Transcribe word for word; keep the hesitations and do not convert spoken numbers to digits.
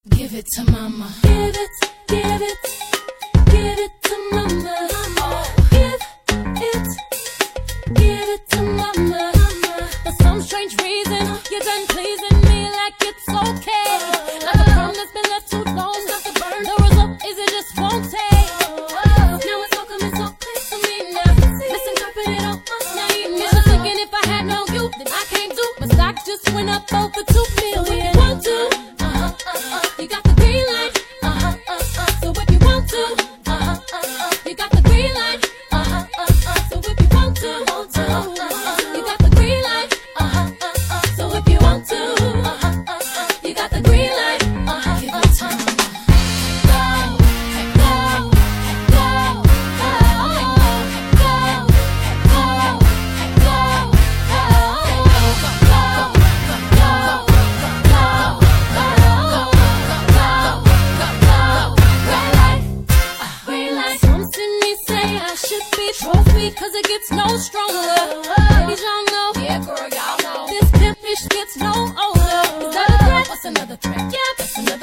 Give it to mama. Give it, give it, give it to mama. Oh, give it, give it to mama. For some strange reason, you're done pleasing me like it's okay. Like a crumb that's been left too long. The result is it just won't take. Now it's all coming so clear to me now. Misinterpret it all my name. You're just thinking if I had no you, then I can't do. My stock just went up over two million. So if you want to, uh-huh, uh-uh, you got the green light. Uh-huh, uh-uh. So if you want to, uh-huh, uh-uh, you got the green light. Uh-huh, uh-uh. So if you want to, uh-huh, you got the green light. Uh-huh, uh-uh. So if you want to, uh-huh, uh-uh, you got the green light. Uh-huh, give it to mama. Trophy, cause it gets no stronger. Ladies, y'all know. Yeah, girl, y'all know. This pimp fish gets no older. Is that a threat? What's another threat? Yeah, that's another